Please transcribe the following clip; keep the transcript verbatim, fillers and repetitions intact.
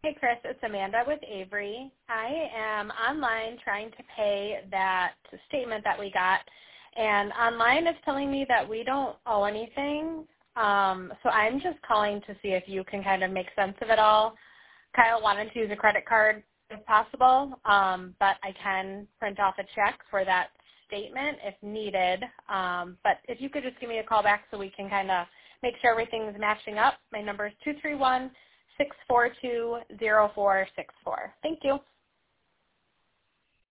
Hey, Chris, it's Amanda with Avery. I am online trying to pay that statement that we got, and online it's telling me that we don't owe anything. Um, so I'm just calling to see if you can kind of make sense of it all. Kyle wanted to use a credit card if possible, um, but I can print off a check for that statement if needed. Um, but if you could just give me a call back so we can kind of make sure everything's matching up. My number is two three one, six four two, zero four six four. Thank you.